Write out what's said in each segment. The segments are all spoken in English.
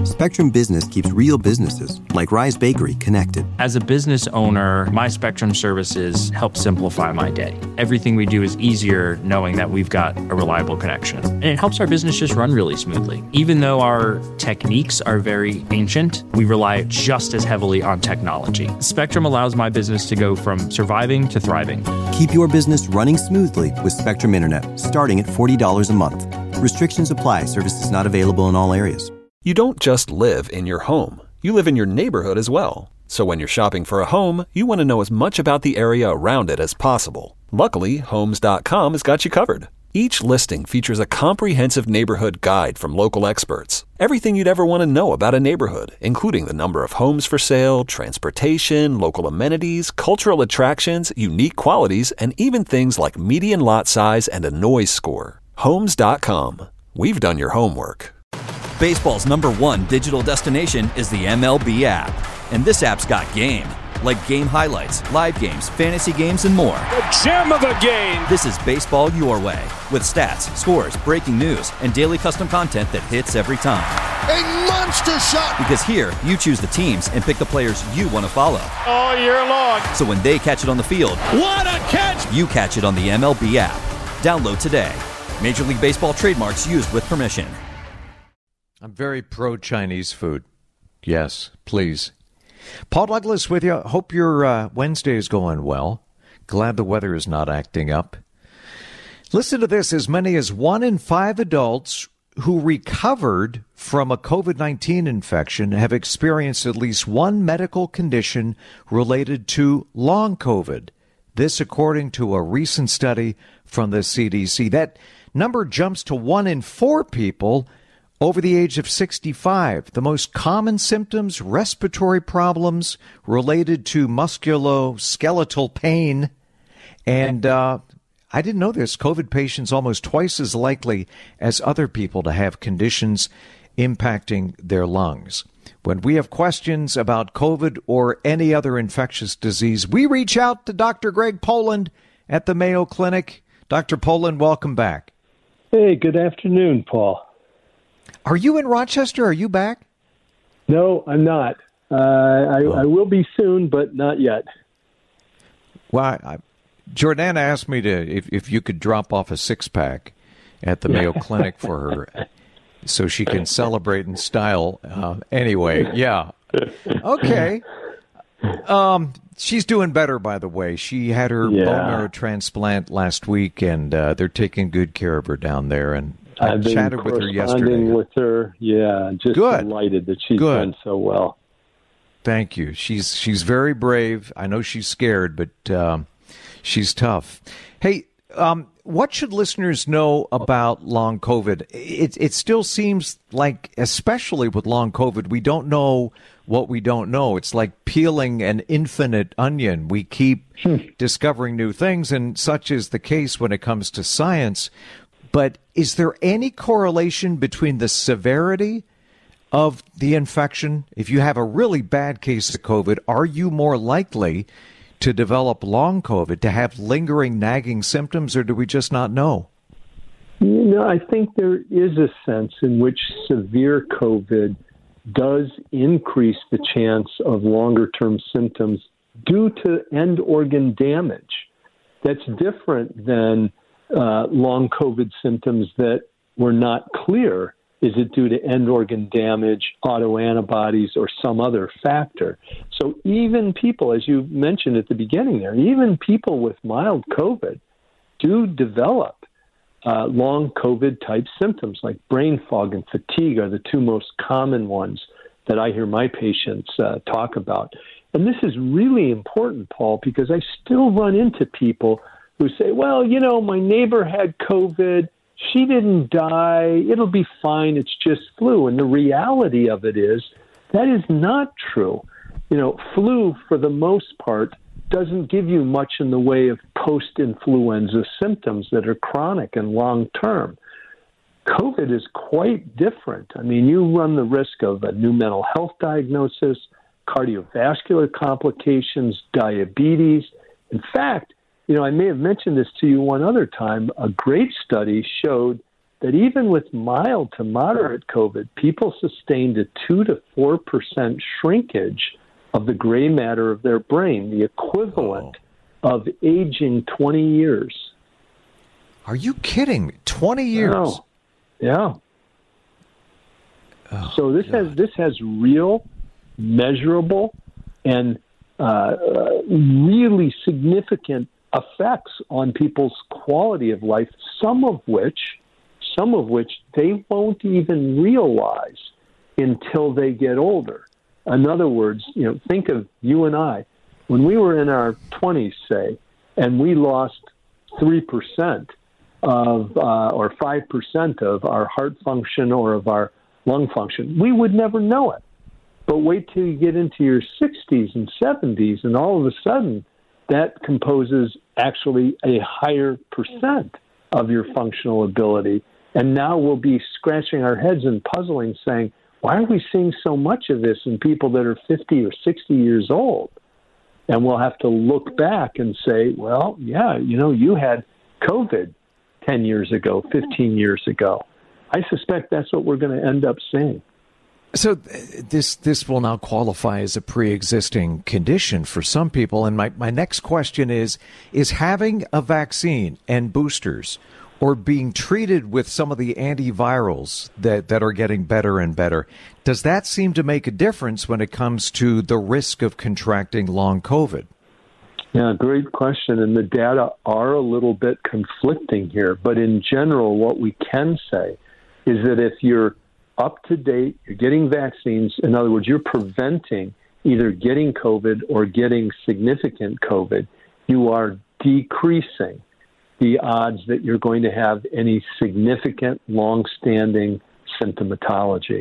Spectrum Business keeps real businesses, like Rise Bakery, connected. As a business owner, my Spectrum services help simplify my day. Everything we do is easier knowing that we've got a reliable connection. And it helps our business just run really smoothly. Even though our techniques are very ancient, we rely just as heavily on technology. Spectrum allows my business to go from surviving to thriving. Keep your business running smoothly with Spectrum Internet, starting at $40 a month. Restrictions apply. Services not available in all areas. You don't just live in your home. You live in your neighborhood as well. So when you're shopping for a home, you want to know as much about the area around it as possible. Luckily, Homes.com has got you covered. Each listing features a comprehensive neighborhood guide from local experts. Everything you'd ever want to know about a neighborhood, including the number of homes for sale, transportation, local amenities, cultural attractions, unique qualities, and even things like median lot size and a noise score. Homes.com. We've done your homework. Baseball's #1 digital destination is the MLB app. And this app's got game. Like game highlights, live games, fantasy games, and more. The gem of a game! This is baseball your way. With stats, scores, breaking news, and daily custom content that hits every time. A monster shot! Because here, you choose the teams and pick the players you want to follow. All year long. So when they catch it on the field, what a catch! You catch it on the MLB app. Download today. Major League Baseball trademarks used with permission. I'm very pro-Chinese food. Yes, please. Paul Douglas with you. Hope your Wednesday is going well. Glad the weather is not acting up. Listen to this. As many as 1 in 5 adults who recovered from a COVID-19 infection have experienced at least one medical condition related to long COVID. This according to a recent study from the CDC. That number jumps to 1 in 4 people over the age of 65. The most common symptoms, respiratory problems related to musculoskeletal pain. And I didn't know this. COVID patients almost twice as likely as other people to have conditions impacting their lungs. When we have questions about COVID or any other infectious disease, we reach out to Dr. Greg Poland at the Mayo Clinic. Dr. Poland, welcome back. Hey, good afternoon, Paul. Are you in Rochester? Are you back? No, I'm not. I will be soon, but not yet. Well, Jordana asked me to if you could drop off a 6-pack at the Mayo Clinic for her so she can celebrate in style. Anyway, yeah. Okay. She's doing better, by the way. She had her bone marrow transplant last week, and they're taking good care of her down there. And I chatted with her yesterday. With her, just delighted that she's done so well. Thank you. She's very brave. I know she's scared, but she's tough. Hey, what should listeners know about long COVID? It still seems like, especially with long COVID, we don't know what we don't know. It's like peeling an infinite onion. We keep discovering new things, and such is the case when it comes to science. But is there any correlation between the severity of the infection? If you have a really bad case of COVID, are you more likely to develop long COVID, to have lingering, nagging symptoms, or do we just not know? I think there is a sense in which severe COVID does increase the chance of longer-term symptoms due to end organ damage. That's different than long COVID symptoms that were not clear. Is it due to end organ damage, autoantibodies, or some other factor? So even people, as you mentioned at the beginning there, even people with mild COVID do develop long COVID type symptoms like brain fog and fatigue are the two most common ones that I hear my patients talk about. And this is really important, Paul, because I still run into people who say, well, my neighbor had COVID. She didn't die. It'll be fine. It's just flu. And the reality of it is that is not true. Flu, for the most part, doesn't give you much in the way of post-influenza symptoms that are chronic and long-term. COVID is quite different. I mean, you run the risk of a new mental health diagnosis, cardiovascular complications, diabetes. In fact, I may have mentioned this to you one other time. A great study showed that even with mild to moderate COVID, people sustained a 2 to 4% shrinkage of the gray matter of their brain, the equivalent of aging 20 years. Are you kidding? 20 years? No. Yeah. So this has real, measurable, and really significant effects on people's quality of life, some of which they won't even realize until they get older. In other words, think of you and I. When we were in our 20s, say, and we lost 3% of or 5% of our heart function or of our lung function, we would never know it. But wait till you get into your 60s and 70s, and all of a sudden, that composes actually a higher percent of your functional ability. And now we'll be scratching our heads and puzzling, saying, why are we seeing so much of this in people that are 50 or 60 years old? And we'll have to look back and say, well, yeah, you had COVID 10 years ago, 15 years ago. I suspect that's what we're going to end up seeing. So this will now qualify as a pre-existing condition for some people. And my next question is having a vaccine and boosters or being treated with some of the antivirals that are getting better and better, does that seem to make a difference when it comes to the risk of contracting long COVID? Yeah, great question. And the data are a little bit conflicting here. But in general, what we can say is that if you're up to date, you're getting vaccines, in other words, you're preventing either getting COVID or getting significant COVID, you are decreasing the odds that you're going to have any significant, long-standing symptomatology.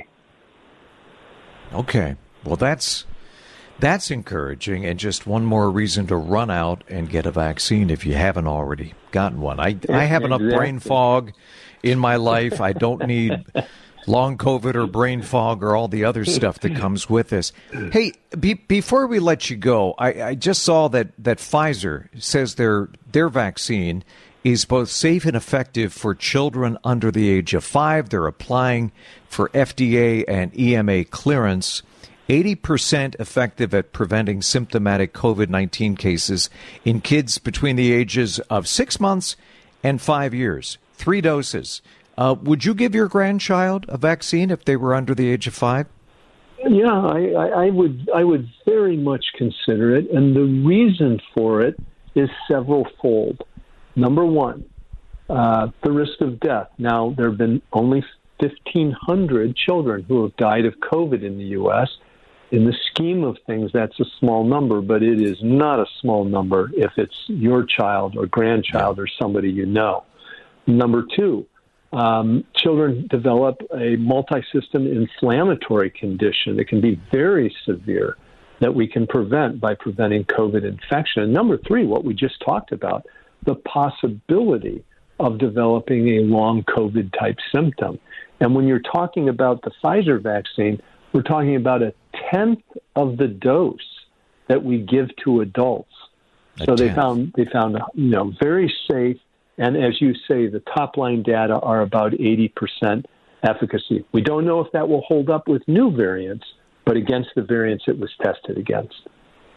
Okay. Well, that's encouraging, and just one more reason to run out and get a vaccine if you haven't already gotten one. I have enough brain fog in my life. I don't need long COVID or brain fog or all the other stuff that comes with this. Hey, before we let you go, I just saw that Pfizer says their vaccine is both safe and effective for children under the age of 5. They're applying for FDA and EMA clearance. 80% effective at preventing symptomatic COVID-19 cases in kids between the ages of 6 months and 5 years. 3 doses. Would you give your grandchild a vaccine if they were under the age of 5? Yeah, I would very much consider it, and the reason for it is several-fold. Number one, the risk of death. Now, there have been only 1,500 children who have died of COVID in the U.S. In the scheme of things, that's a small number, but it is not a small number if it's your child or grandchild or somebody you know. Number two, children develop a multi-system inflammatory condition that can be very severe that we can prevent by preventing COVID infection. And number three, what we just talked about, the possibility of developing a long COVID-type symptom. And when you're talking about the Pfizer vaccine, we're talking about 1/10 of the dose that we give to adults. So they found very safe. And as you say, the top-line data are about 80% efficacy. We don't know if that will hold up with new variants, but against the variants it was tested against.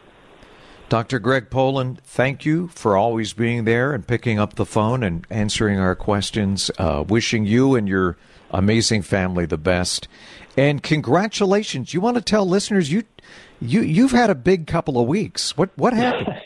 Dr. Greg Poland, thank you for always being there and picking up the phone and answering our questions. Wishing you and your amazing family the best. And congratulations. You want to tell listeners you've had a big couple of weeks. What happened?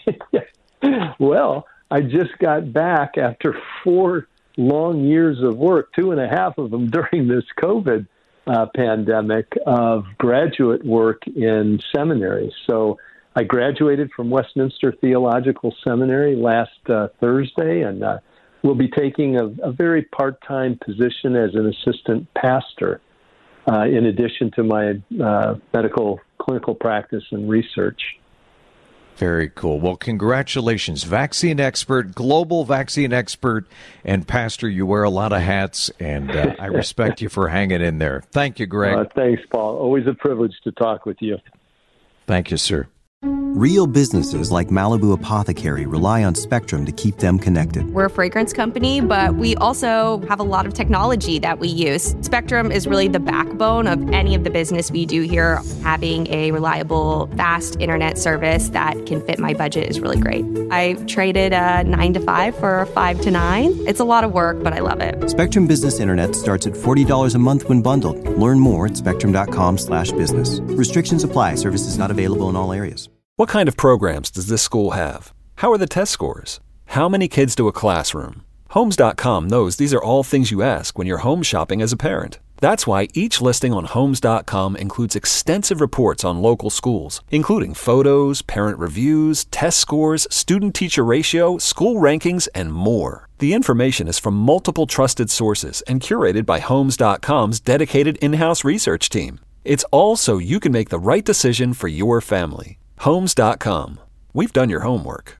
Well, I just got back after 4 long years of work, 2.5 of them during this COVID pandemic, of graduate work in seminaries. So I graduated from Westminster Theological Seminary last Thursday, and will be taking a very part-time position as an assistant pastor, in addition to my medical clinical practice and research. Very cool. Well, congratulations. Vaccine expert, global vaccine expert, and pastor. You wear a lot of hats, and I respect you for hanging in there. Thank you, Greg. Thanks, Paul. Always a privilege to talk with you. Thank you, sir. Real businesses like Malibu Apothecary rely on Spectrum to keep them connected. We're a fragrance company, but we also have a lot of technology that we use. Spectrum is really the backbone of any of the business we do here. Having a reliable, fast internet service that can fit my budget is really great. I traded a 9 to 5 for a 5 to 9. It's a lot of work, but I love it. Spectrum Business Internet starts at $40 a month when bundled. Learn more at spectrum.com/business. Restrictions apply. Services not available in all areas. What kind of programs does this school have? How are the test scores? How many kids do a classroom? Homes.com knows these are all things you ask when you're home shopping as a parent. That's why each listing on Homes.com includes extensive reports on local schools, including photos, parent reviews, test scores, student-teacher ratio, school rankings, and more. The information is from multiple trusted sources and curated by Homes.com's dedicated in-house research team. It's all so you can make the right decision for your family. Homes.com. We've done your homework.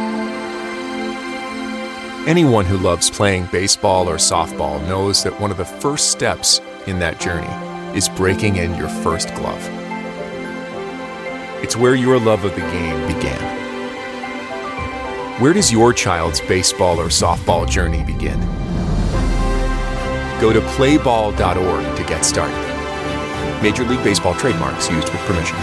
Anyone who loves playing baseball or softball knows that one of the first steps in that journey is breaking in your first glove. It's where your love of the game began. Where does your child's baseball or softball journey begin? Go to playball.org to get started. Major League Baseball trademarks used with permission.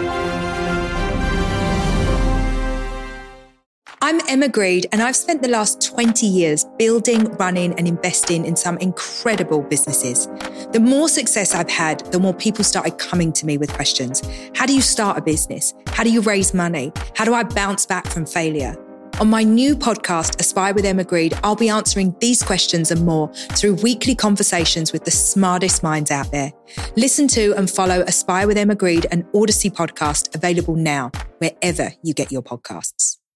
I'm Emma Greed, and I've spent the last 20 years building, running, and investing in some incredible businesses. The more success I've had, the more people started coming to me with questions. How do you start a business? How do you raise money? How do I bounce back from failure? On my new podcast, Aspire with Emma Greed, I'll be answering these questions and more through weekly conversations with the smartest minds out there. Listen to and follow Aspire with Emma Greed, an Odyssey podcast available now, wherever you get your podcasts.